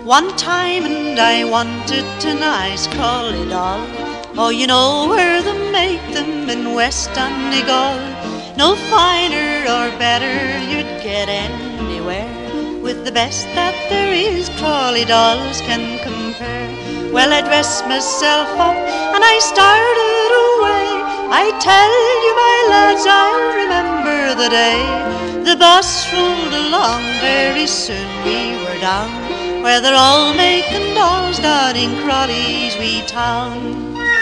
one time, and I wanted a nice crawly doll. Oh, you know where they make them in West Donegal. No finer or better you'd get anywhere. With the best that there is, crawly dolls can compare. Well, I dressed myself up and I started away. I tell you, my lads, I remember the day. The bus rolled along, very soon we were down where they're all making dolls down in Crawley's wee town.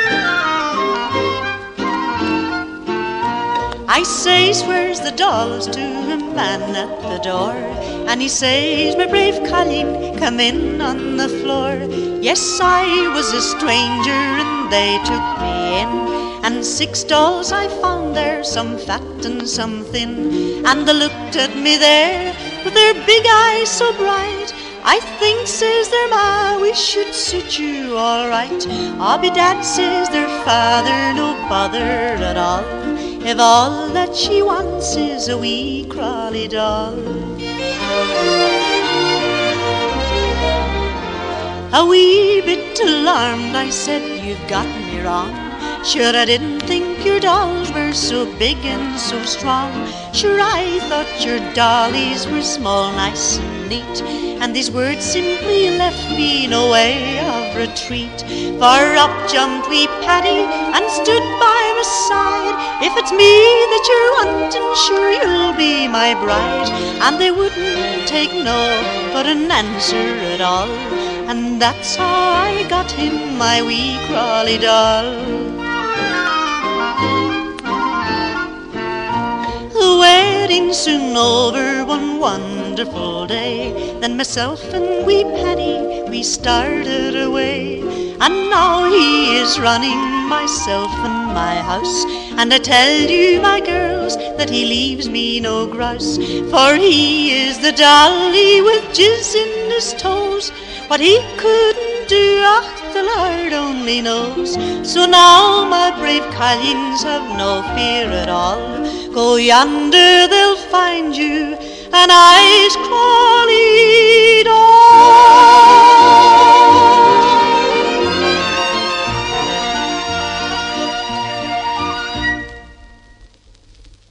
I says, where's the dolls, to a man at the door, and he says, my brave Colleen, come in on the floor. Yes, I was a stranger and they took me in, and 6 dolls I found there, some fat and some thin, and they looked at me there with their big eyes so bright. I think, says their ma, we should suit you all right. Abby Dad, says their father, no bother at all, if all that she wants is a wee crawly doll. A wee bit alarmed, I said, you've got me wrong. Sure, I didn't think your dolls were so big and so strong. Sure, I thought your dollies were small, nice and neat, and these words simply left me no way of retreat. For up jumped wee Paddy and stood by my side. If it's me that you're wanting, sure you'll be my bride. And they wouldn't take no for an answer at all, and that's how I got him my wee crawly doll. The wedding soon over one wonderful day, then myself and wee Paddy, we started away. And now he is running myself and my house, and I tell you, my girls, that he leaves me no grouse. For he is the dolly with jizz in his toes. What he couldn't do, ach, the Lord only knows. So now, my brave Colleens, have no fear at all. Go yonder, they'll find you an ice